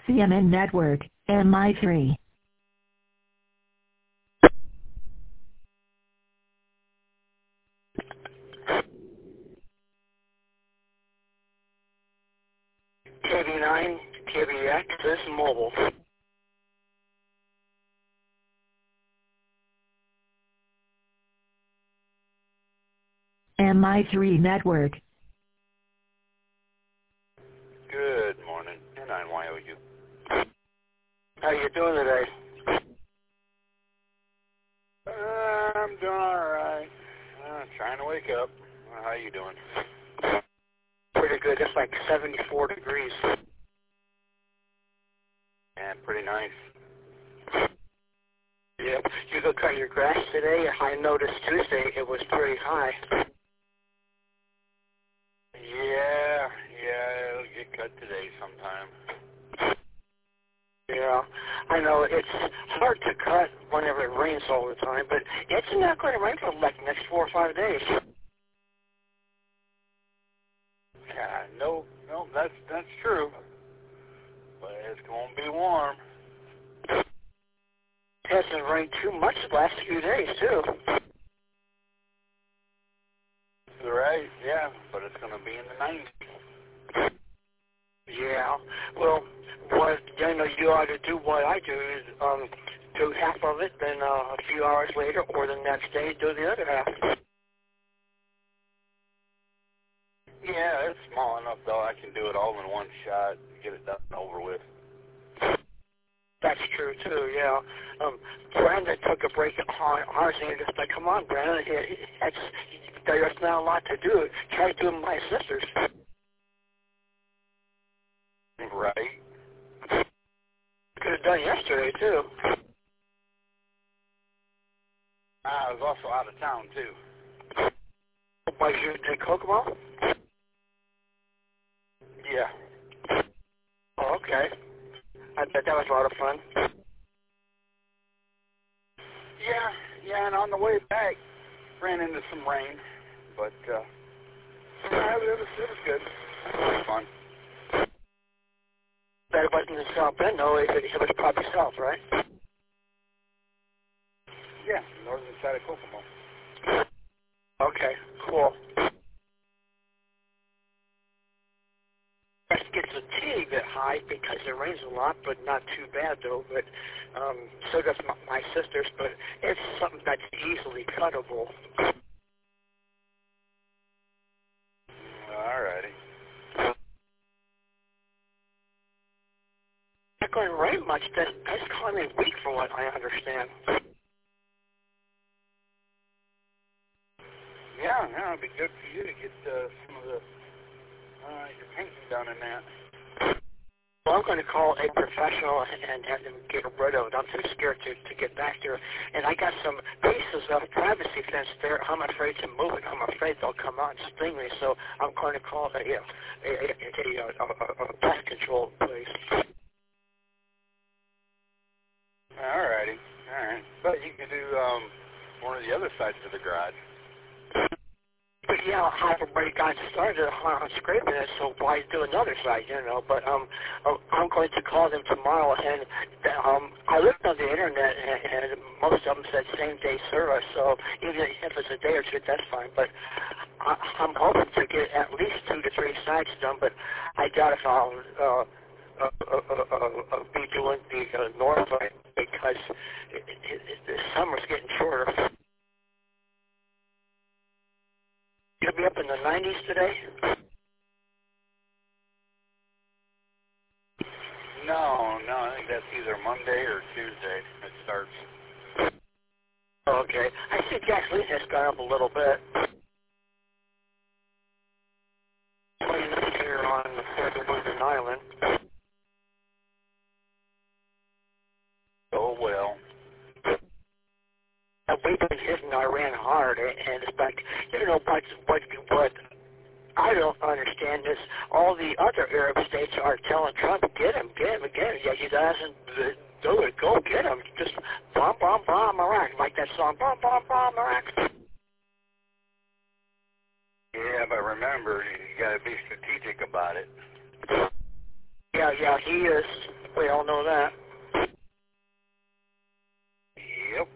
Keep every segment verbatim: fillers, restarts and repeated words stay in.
C M N Network, M I three. K B nine, K B X, this is mobile. M I three Network. Good morning, N nine Y O U. How you doing today? Uh, I'm doing all right. Uh, trying to wake up. Uh, how you doing? Pretty good. It's like seventy-four degrees. And pretty nice. Yep. You go cut your grass today. I noticed Tuesday it was pretty high. Yeah, yeah, it'll get cut today sometime. Yeah, I know it's hard to cut whenever it rains all the time, but it's not going to rain for like the next four or five days. Yeah, no, no, that's that's true. But it's gonna be warm. It hasn't rained too much the last few days too. Right, yeah, but it's gonna be in the nineties. Yeah. Well, what you know you ought to do what I do is um do half of it, then uh, a few hours later, or the next day do the other half. Yeah, it's small enough though. I can do it all in one shot, get it done and over with. That's true too. Yeah. Um, Brandon took a break at ours, and he just like, come on, Brandon, it's, there's not a lot to do. Try doing my sisters. Right. Could have done yesterday too. I was also out of town too. Why you take Kokomo? Yeah. Oh, okay. I bet that was a lot of fun. Yeah, yeah, and on the way back, ran into some rain, but uh, yeah, it was it was good. It was fun. That it wasn't in South Bend, though. It, it was probably south, right? Yeah, northern side of Kokomo. Okay, cool. It gets a teeny bit high because it rains a lot, but not too bad though. But um, so does my, my sisters. But it's something that's easily cuttable. Alrighty. Not going to rain much. That that's kind of weak, from what I understand. Yeah, yeah, it'd be good for you to get uh, some of the uh, your painting done in that. Well, I'm going to call a professional and have them get rid of it. I'm too scared to, to get back there. And I got some pieces of privacy fence there. I'm afraid to move it. I'm afraid they'll come out and sting me. So I'm going to call a, a, a, a, a, a, a pest control place. Alrighty, alright. But you could do um, one of the other sides of the garage. But yeah, I've already got started on scraping it, so why do another side, you know? But um, I'm going to call them tomorrow, and um, I looked on the internet, and, and most of them said same day service. So even if it's a day or two, that's fine. But I, I'm hoping to get at least two to three sides done. But I doubt if I'll uh, uh, uh, uh, uh, uh, be doing the uh, north side because it, it, it, the summer's getting shorter. You'll be up in the nineties today? No, no, I think that's either Monday or Tuesday it starts. Okay. I see gasoline has gone up a little bit. twenty-nine here on Northern Island. Oh, well. Uh, we've been hitting Iran hard, and it's like, you know, what, what, what I don't understand is all the other Arab states are telling Trump, get him, get him, get him. Yeah, he doesn't do it. Go get him. Just bomb, bomb, bomb Iraq. Like that song, bomb, bomb, bomb Iraq. Yeah, but remember, you got to be strategic about it. Yeah, yeah, he is. We all know that. Yep.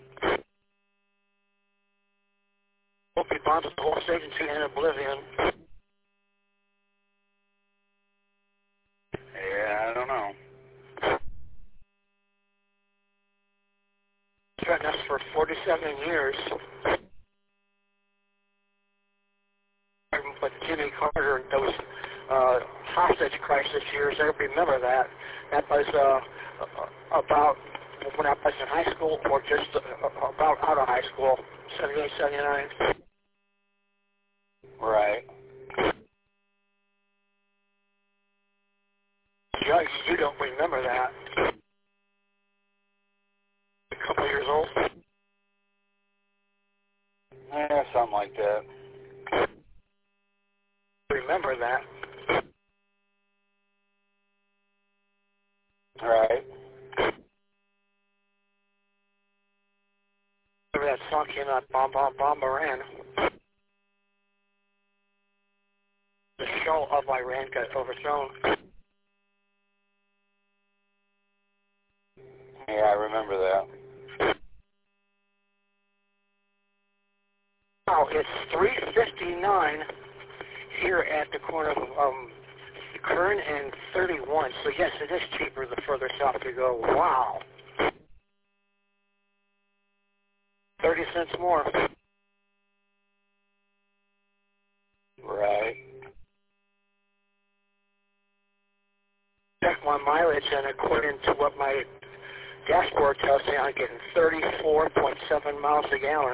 Hope he bombs the whole station to in oblivion. Yeah, I don't know. Threatened us for forty-seven years. But Jimmy Carter and those uh, hostage crisis years, I remember that. That was uh, about when I was in high school or just uh, about out of high school, seventy-eight, seventy-nine. Right. Yeah, you don't remember that. A couple years old. Yeah, something like that. Remember that. Right. Remember that song came out, Bomb, Bomb, Bomb, Iran. The show of Iran got overthrown. Yeah, I remember that. Now, it's three fifty-nine here at the corner of um, Kern and thirty-one. So, yes, it is cheaper the further south you go. Wow. thirty cents more. Right. Check my mileage, and according to what my dashboard tells me, I'm getting thirty-four point seven miles a gallon.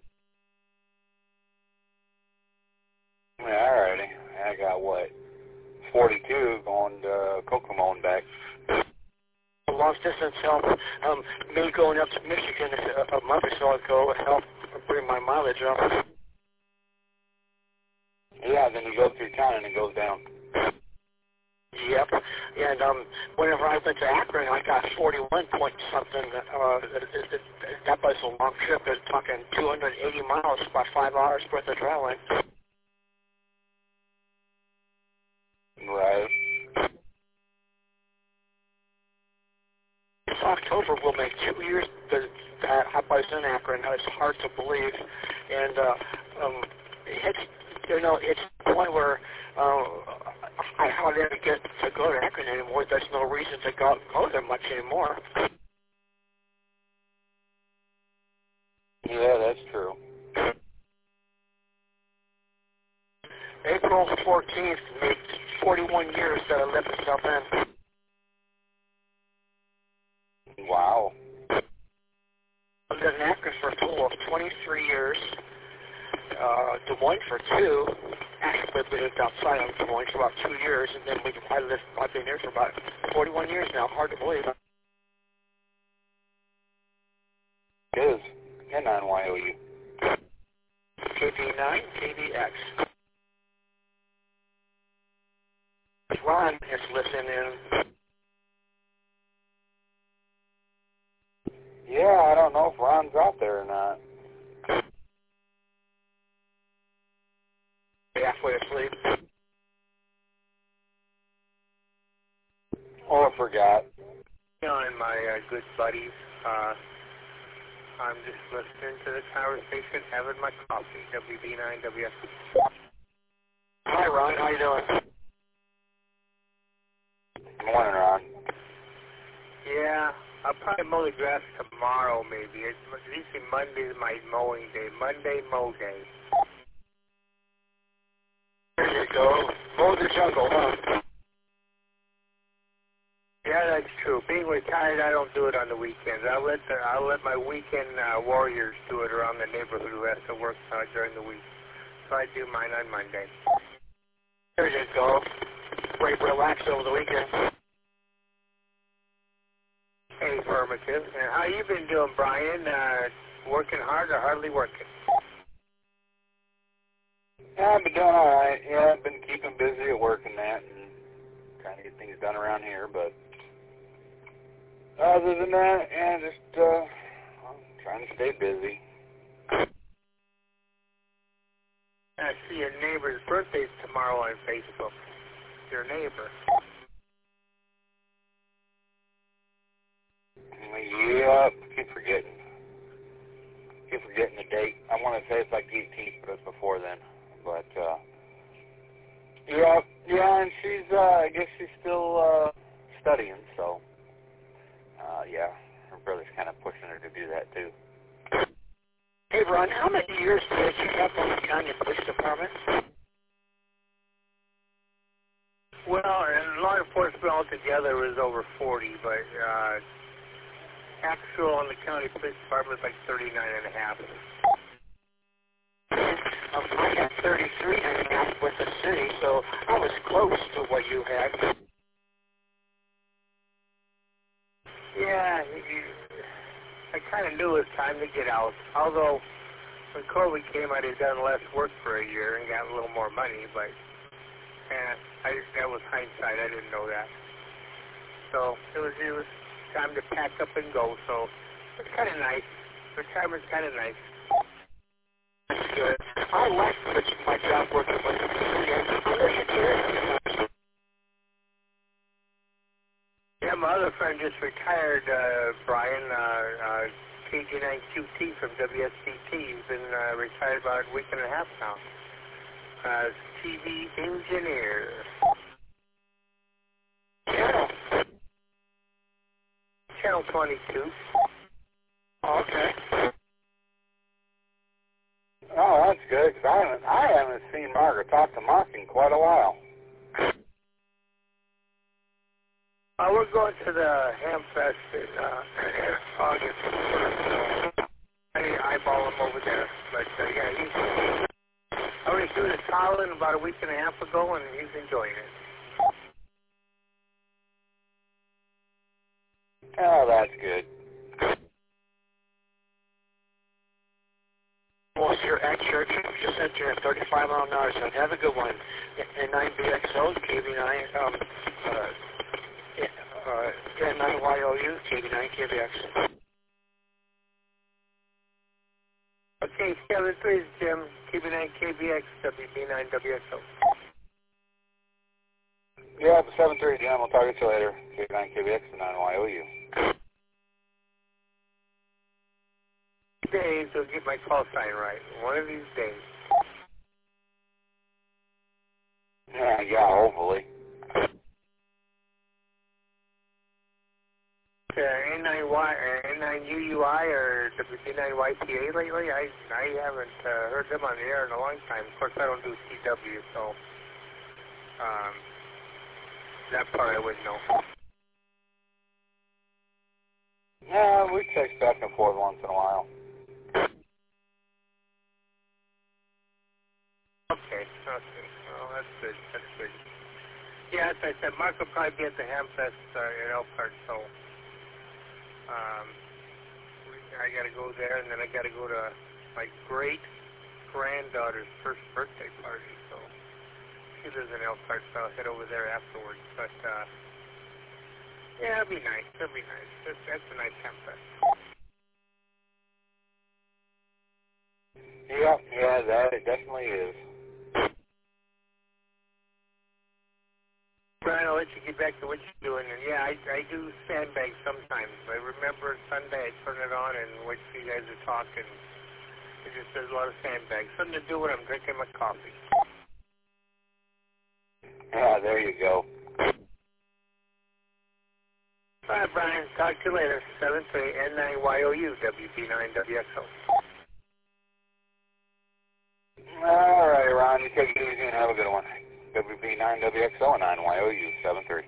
Yeah, alrighty. I got what? forty-two going to Kokomo and back. Long distance help. Um, me going up to Michigan a, a month or so ago helped bring my mileage up. Yeah, then you go through town and it goes down. Yep. And um, whenever I went to Akron, I got forty-one point something. Uh, it, it, it, that was a long trip. It was talking two hundred eighty miles, about five hours worth of traveling. Right. This October will make two years that I was in Akron. It's hard to believe. And uh, um, it's, you know, it's the point where uh, I hardly ever get to go to Akron anymore. There's no reason to go, go there much anymore. Yeah, that's true. April fourteenth made forty-one years that I lived in South End. Wow. I lived in Akron for a total of twenty-three years. Uh, Des Moines for two. Actually, we lived outside of Des Moines for about two years, and then we, I lived, I've been here for about forty-one years now. Hard to believe. It is. And on Y O U. K B nine, K B X. Ron is listening in. Yeah, I don't know if Ron's out there or not. Halfway asleep. Or forgot. And my uh, good buddies, uh, I'm just listening to the conversation, having my coffee, W B nine W S. Hi, Ron. How you doing? Morning, Ron. Yeah, I'll probably mow the grass tomorrow, maybe. It's usually Monday's my mowing day. Monday, mow day. There you go. Mow the jungle, huh? Yeah, that's true. Being retired, I don't do it on the weekends. I'll let the, I'll let my weekend uh, warriors do it around the neighborhood who has to work uh, during the week. So I do mine on Monday. There you go. Great, relax over the weekend. Hey, affirmative. And how you been doing, Brian? Uh, working hard or hardly working? Yeah, I've been doing all right. Yeah, I've been keeping busy at work and that, and trying to get things done around here. But other than that, yeah, just uh, I'm trying to stay busy. I see your neighbor's birthday's tomorrow on Facebook. Your neighbor. say it's like the eighteenth, but it's before then. But, uh... Yeah, yeah, and she's, uh, I guess she's still, uh, studying, so... Uh, yeah, her brother's kind of pushing her to do that, too. Hey, Ron, how many years did you have on the county police department? Well, and law enforcement altogether was over forty, but, uh, actual on the county police department is like thirty-nine and a half. Um, I had thirty-three and a half with the city, so I was close to what you had. Yeah, you, I kind of knew it was time to get out. Although, when COVID came, I'd have done less work for a year and got a little more money, but eh, I, that was hindsight. I didn't know that. So it was it was time to pack up and go. So it was kind of nice. Retirement's kind of nice. That's good. I liked my job working with the city, and I know you did. Yeah, my other friend just retired, uh, Brian, uh, uh, K G nine Q T from W S C T. He's been uh, retired about a week and a half now. Uh, T V engineer. Yeah. Channel twenty-two. Okay. Oh, that's good, because I haven't, I haven't seen Mark or talked to Mark in quite a while. Uh, we're going to the Hamfest in uh, August. I eyeball him over there, but uh, yeah, he's I already threw the towel in about a week and a half ago, and he's enjoying it. Oh, that's good. Well, you're at church, you said you're at thirty-five mile an hour, so have a good one. N nine B X O, K B nine, um, uh, uh, N nine Y O U, K B nine K B X. Okay, seven three is Jim, K B nine K B X, W B nine W X O. Yeah, the seven three, Jim. We'll talk to you later. K nine K B X and nine Y O U. Days will get my call sign right. One of these days. Yeah, yeah, hopefully. Uh, N nine Y, uh, N nine U U I or W B nine Y P A lately? I I haven't uh, heard them on the air in a long time. Of course, I don't do C W, so um, that part I wouldn't know. Yeah, we text back and forth once in a while. Okay, okay. Well, that's good. That's good. Yeah, as I said, Mark will probably be at the Hamfest uh, in Elkhart, so um, we, I got to go there, and then I got to go to my great granddaughter's first birthday party. So she lives in Elkhart, so I'll head over there afterwards. But uh, yeah, it'll be nice. It'll be nice. That's, that's a nice Hamfest. Yeah, yeah, that it definitely is. Brian, I'll let you get back to what you're doing. And yeah, I, I do sandbags sometimes. I remember Sunday I turn it on and wait for you guys to talk, and it just does a lot of sandbags. Something to do when I'm drinking my coffee. Yeah, there you go. All right, Brian. Talk to you later. seven three N nine Y O U, W B nine W X O. All right, Ron. You take it easy and have a good one. W B nine W X O and nine Y O U, seven three.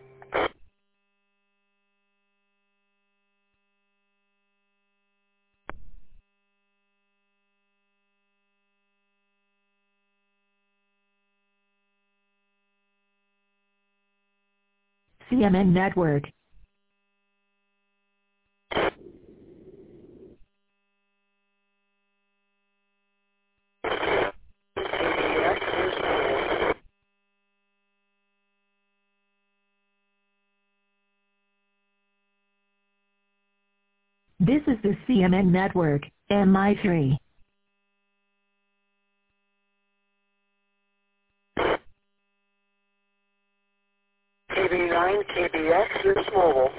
C M N Network. This is the C M N Network, M I three. K B nine K B X is mobile.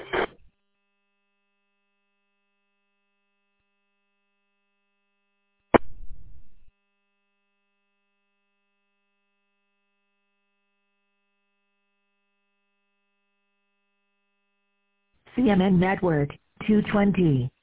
C M N Network, two twenty.